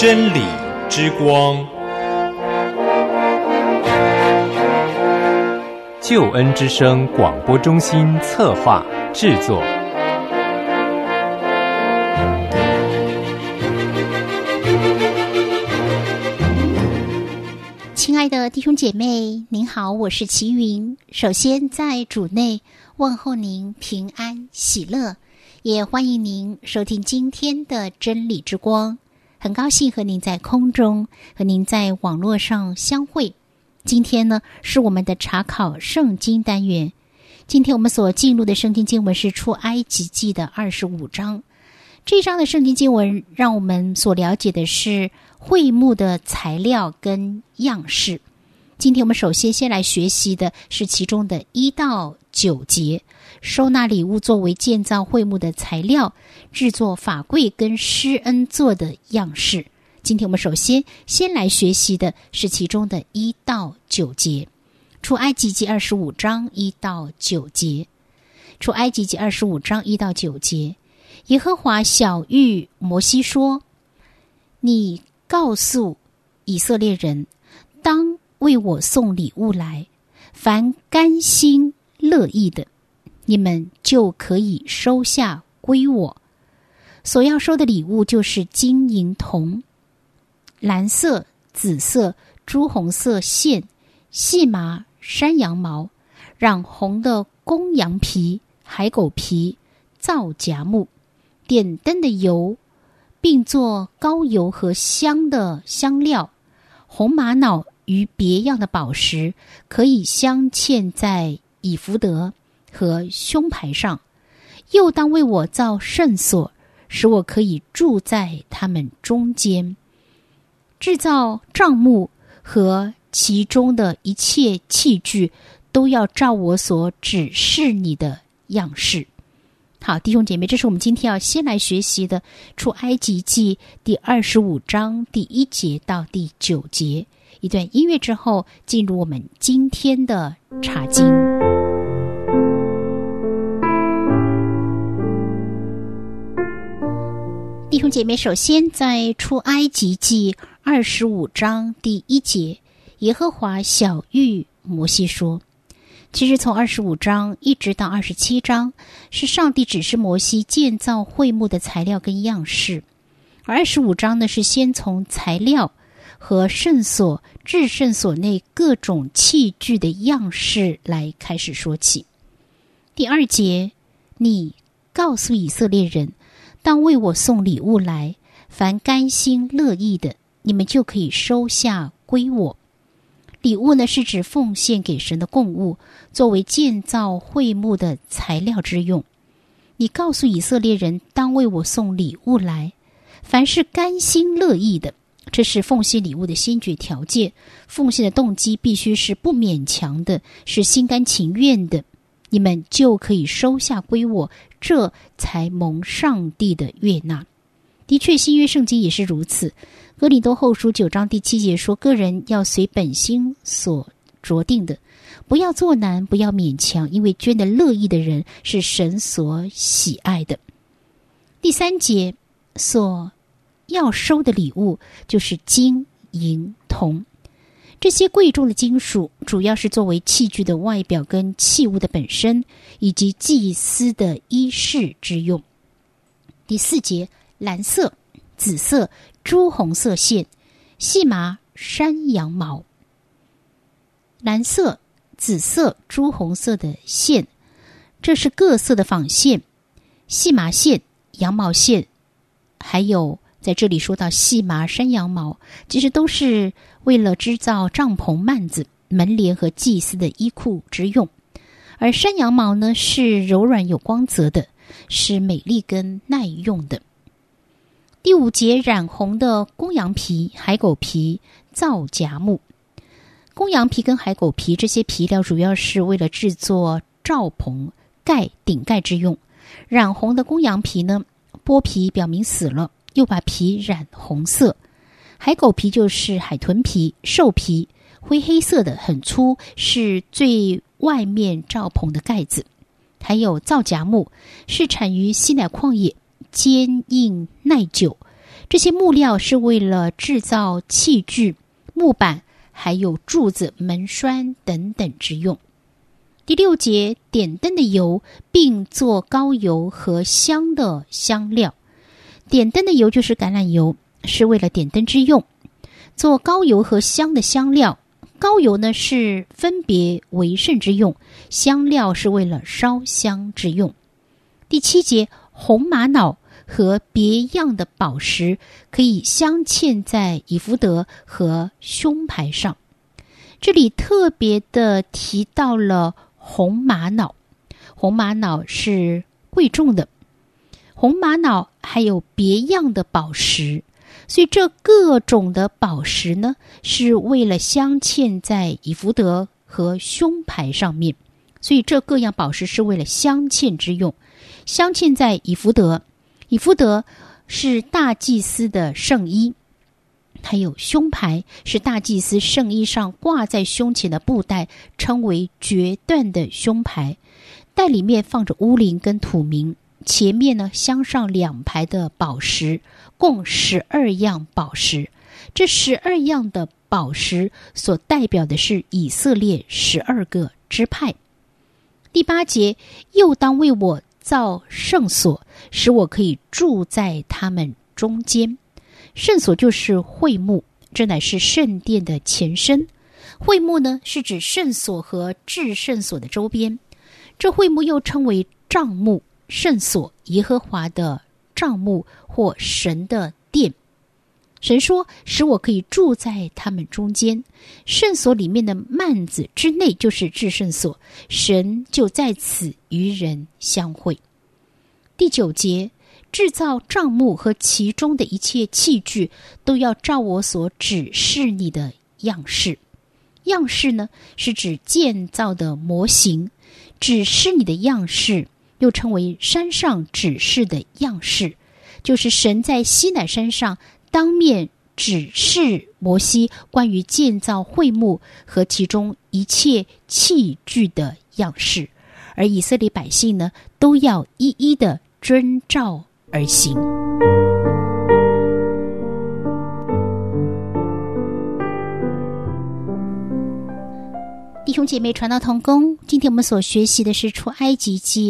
真理之光， 救恩之声广播中心策划制作。 亲爱的弟兄姐妹，您好，我是齐云。首先在主内问候您平安喜乐，也欢迎您收听今天的真理之光。很高兴和您在空中，和您在网络上相会。今天呢，是我们的查考圣经单元。今天我们所进入的圣经经文是出埃及记的25章。这一章的圣经经文让我们所了解的是会幕的材料跟样式。今天我们首先来学习的是其中的1到9节，收纳礼物作为建造会幕的材料，制作法柜跟施恩座的样式。今天我们首先来学习的是其中的1到9节。出埃及记25章1到9节。出埃及记25章1到9节。耶和华晓谕摩西说：你告诉以色列人，当为我送礼物来，凡甘心乐意的，你们就可以收下归我。所要收的礼物就是金银铜、蓝色、紫色、朱红色线、细麻、山羊毛、染红的公羊皮、海狗皮、皂荚木、点灯的油，并做膏油和香的香料，红玛瑙与别样的宝石，可以镶嵌在以弗得和胸牌上。又当为我造圣所，使我可以住在他们中间。制造帐幕和其中的一切器具，都要照我所指示你的样式。好，弟兄姐妹，这是我们今天要先来学习的出埃及记第25章第1节到第9节。一段音乐之后，进入我们今天的查经。弟兄姐妹，首先在出埃及记25章第1节，耶和华晓谕摩西说。其实从25章一直到27章，是上帝指示摩西建造会幕的材料跟样式。而25章呢，是先从材料和圣所、至圣所内各种器具的样式来开始说起。第2节，你告诉以色列人，当为我送礼物来，凡甘心乐意的，你们就可以收下归我。礼物呢，是指奉献给神的供物，作为建造会幕的材料之用。你告诉以色列人，当为我送礼物来，凡是甘心乐意的，这是奉献礼物的先决条件。奉献的动机必须是不勉强的，是心甘情愿的，你们就可以收下归我，这才蒙上帝的悦纳。的确，新约圣经也是如此。哥林多后书9章第7节说，个人要随本心所酌定的，不要作难，不要勉强，因为捐的乐意的人是神所喜爱的。第3节，所要收的礼物就是金银铜。这些贵重的金属主要是作为器具的外表跟器物的本身，以及祭司的衣饰之用。第4节，蓝色、紫色、朱红色线、细麻、山羊毛。蓝色、紫色、朱红色的线，这是各色的纺线、细麻线、羊毛线，还有在这里说到细麻、山羊毛，其实都是为了制造帐篷、幔子、门帘和祭司的衣裤之用。而山羊毛呢，是柔软有光泽的，是美丽跟耐用的。第5节，染红的公羊皮、海狗皮、皂荚木。公羊皮跟海狗皮这些皮料主要是为了制作罩棚、盖、顶盖之用。染红的公羊皮呢，剥皮表明死了，又把皮染红色。海狗皮就是海豚皮、兽皮，灰黑色的，很粗，是最外面罩棚的盖子。还有皂荚木，是产于西乃旷野，坚硬耐久， 这些木料是为了制造器具、木板，还有柱子、门栓等等之用。第6节，点灯的油，并做膏油和香的香料。点灯的油就是橄榄油，是为了点灯之用。做膏油和香的香料，膏油呢是分别为圣之用，香料是为了烧香之用。第7节，红玛瑙和别样的宝石可以镶嵌在以弗得和胸牌上。这里特别的提到了红玛瑙，红玛瑙是贵重的，红玛瑙还有别样的宝石，所以这各种的宝石呢，是为了镶嵌在以弗得和胸牌上面，所以这各样宝石是为了镶嵌之用，镶嵌在以弗得。以弗得是大祭司的圣衣，还有胸牌是大祭司圣衣上挂在胸前的布带，称为决断的胸牌，带里面放着乌灵跟土明，前面呢镶上2排的宝石，共12样宝石。这12样的宝石所代表的是以色列12个支派。第8节，又当为我造圣所，使我可以住在他们中间。圣所就是会幕，这乃是圣殿的前身。会幕呢，是指圣所和至圣所的周边。这会幕又称为帐幕，圣所，耶和华的帐幕或神的殿。神说，使我可以住在他们中间。圣所里面的幔子之内就是至圣所，神就在此与人相会。第9节，制造帐幕和其中的一切器具，都要照我所指示你的样式。样式呢，是指建造的模型，指示你的样式又称为山上指示的样式，就是神在西乃山上当面指示摩西关于建造会幕和其中一切器具的样式，而以色列百姓呢，都要一一的遵照而行。弟兄姐妹，传道同工，今天我们所学习的是出埃及记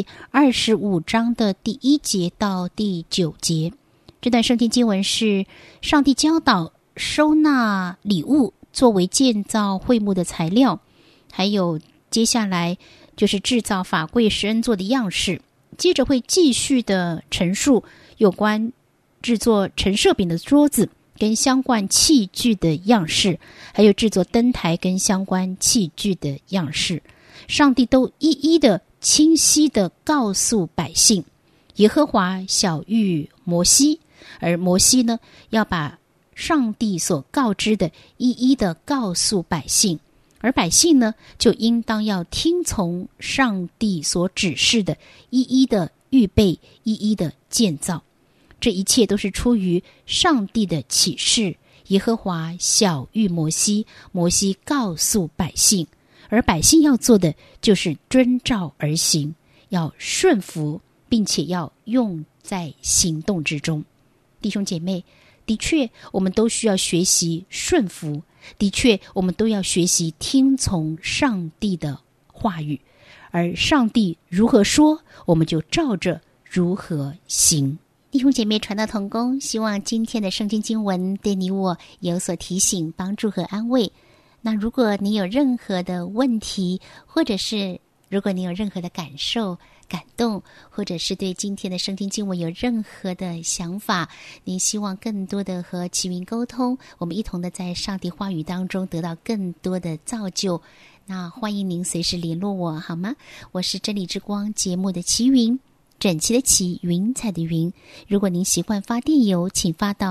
25章的第1节到第9节。这段圣经经文是上帝教导收纳礼物作为建造会幕的材料，还有接下来就是制造法柜施恩座的样式，接着会继续的陈述有关制作陈设饼的桌子跟相关器具的样式，还有制作灯台跟相关器具的样式。上帝都一一的清晰的告诉百姓，耶和华晓谕摩西，而摩西呢，要把上帝所告知的一一的告诉百姓，而百姓呢，就应当要听从上帝所指示的，一一的预备，一一的建造。这一切都是出于上帝的启示，耶和华晓谕摩西，摩西告诉百姓，而百姓要做的就是遵照而行，要顺服，并且要用在行动之中。弟兄姐妹，的确我们都需要学习顺服，的确我们都要学习听从上帝的话语，而上帝如何说，我们就照着如何行。弟兄姐妹，传道同工，希望今天的圣经经文对你我有所提醒、帮助和安慰。那如果你有任何的问题，或者是如果你有任何的感受、感动，或者是对今天的圣经经文有任何的想法，你希望更多的和齐云沟通，我们一同的在上帝话语当中得到更多的造就，那欢迎您随时联络我，好吗？我是真理之光节目的齐云，整齐的齐，云彩的云。如果您习惯发电邮，请发到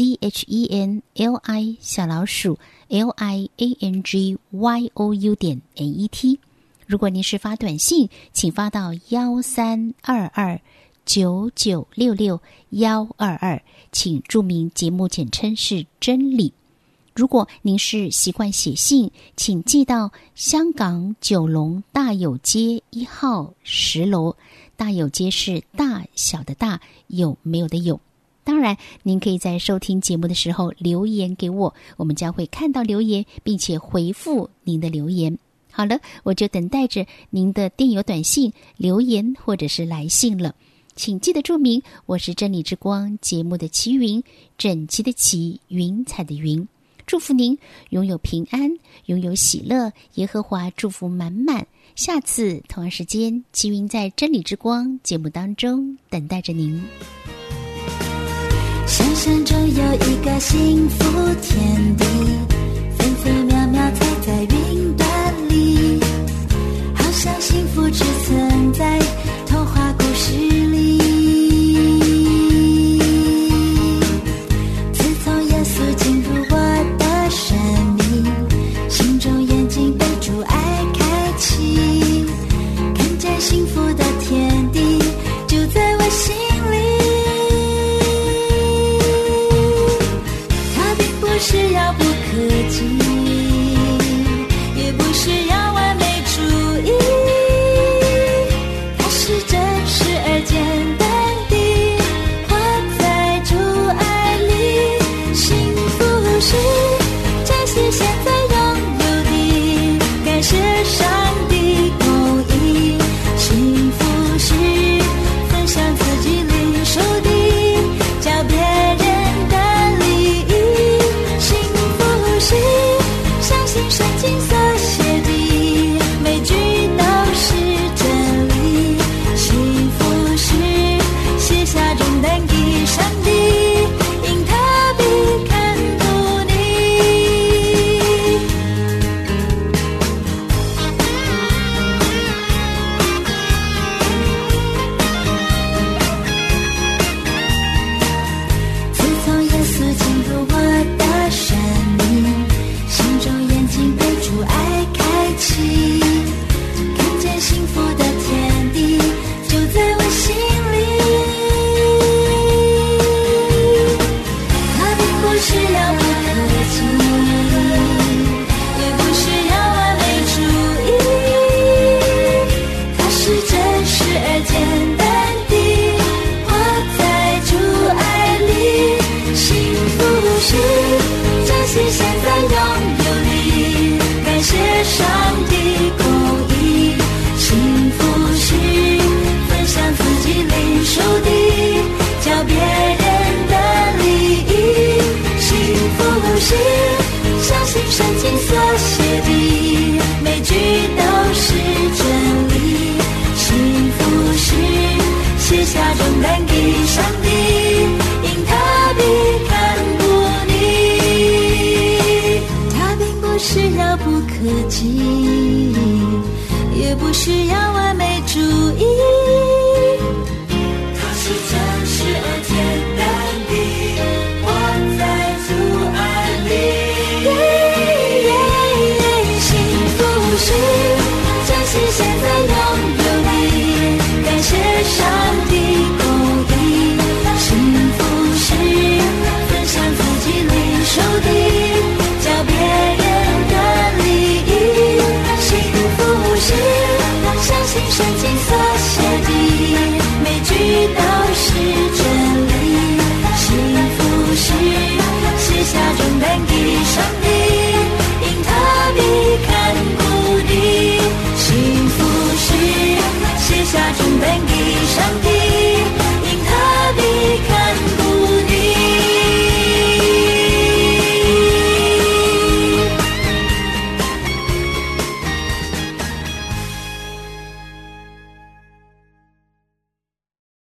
ZHENLI_LIANGYOU.net。如果您是发短信，请发到1322996622，请注明节目简称是真理。如果您是习惯写信，请寄到香港九龙大有街1号10楼，大有街是大小的大，有没有的有， 当然，您可以在收听节目的时候留言给我，我们将会看到留言，并且回复您的留言。好了，我就等待着您的电邮、短信、留言或者是来信了。请记得注明，我是真理之光节目的齐云，整齐的齐，云彩的云。祝福您拥有平安，拥有喜乐，耶和华祝福满满。下次同样时间，齐云在真理之光节目当中等待着您。 想象中有一个幸福天地，分分秒秒踩在云端里，好像幸福只存在童话故事里。自从耶稣进入我的生命，心中眼睛被主爱开启，看见幸福的天地就在我心里。它并不是遥不可及，也不是要完美主义，它是真实而简单地活在主爱里。幸福是珍惜现在拥有的，感谢上帝公义。幸福是分享自己领受的，教别人的利益。幸福是相信圣经所写的，每句都是真理。幸福是卸下重担给上帝，因他必看顾你。自从耶稣进入我的生命，心中眼睛被主爱开启，看见幸福的天地就在我心里。它并不是遥不可及，也不是要完美主义，它是真实而简单地活在主爱里。幸福是珍惜现在拥有的，感谢上帝公义。幸福是分享自己领受的，教别人的利益。幸福是相信圣经所写的，每句都是真理。幸福是卸下重担给上帝，因他必看顾你。他并不是遥不可及，也不是要完美主义，它是真实而简单的活在主爱里。幸福是珍惜现在拥有的，感谢上帝公义。幸福是分享自己领受的，教别人的利益。幸福是相信圣经所写的，每句都是真理。幸福是卸下重担给上帝，因他必看顾你。幸福是卸下重担给上帝，